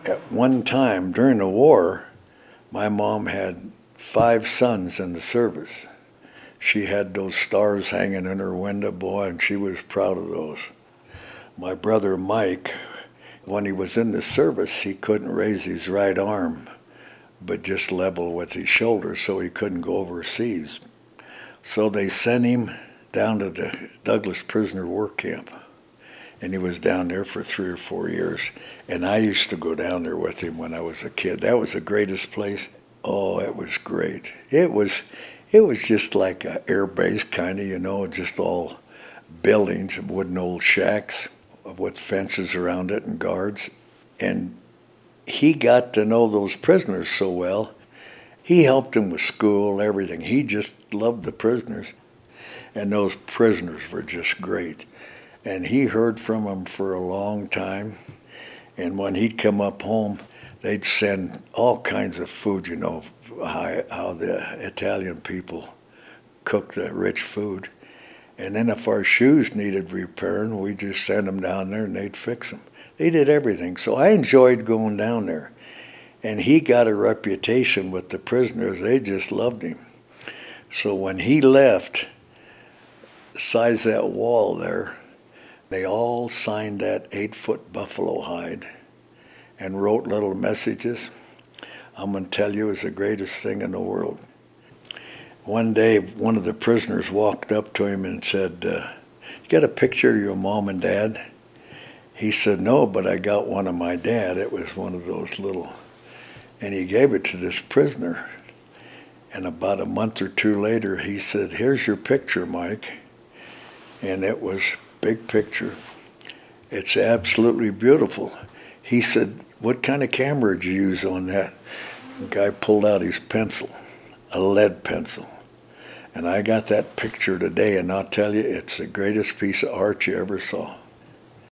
At one time during the war, my mom had 5 sons in the service. She had those stars hanging in her window, boy, and she was proud of those. My brother Mike, when he was in the service, he couldn't raise his right arm, but just level with his shoulder, so he couldn't go overseas. So they sent him down to the Douglas prisoner work camp. And he was down there for 3 or 4 years. And I used to go down there with him when I was a kid. That was the greatest place. Oh, it was great. It was just like an air base kind of, just all buildings of wooden old shacks with fences around it and guards. And he got to know those prisoners so well. He helped them with school, everything. He just loved the prisoners. And those prisoners were just great. And he heard from them for a long time. And when he'd come up home, they'd send all kinds of food, how the Italian people cook the rich food. And then if our shoes needed repairing, we'd just send them down there and they'd fix them. They did everything. So I enjoyed going down there. And he got a reputation with the prisoners. They just loved him. So when he left, the size of that wall there, they all signed that 8-foot buffalo hide and wrote little messages. I'm going to tell you, it was the greatest thing in the world. One day, one of the prisoners walked up to him and said, "You got a picture of your mom and dad?" He said, "No, but I got one of my dad." It was one of those little, and he gave it to this prisoner. And about a month or two later, he said, "Here's your picture, Mike." And it was big picture. It's absolutely beautiful. He said, "What kind of camera did you use on that?" The guy pulled out his pencil, a lead pencil. And I got that picture today, and I'll tell you, it's the greatest piece of art you ever saw.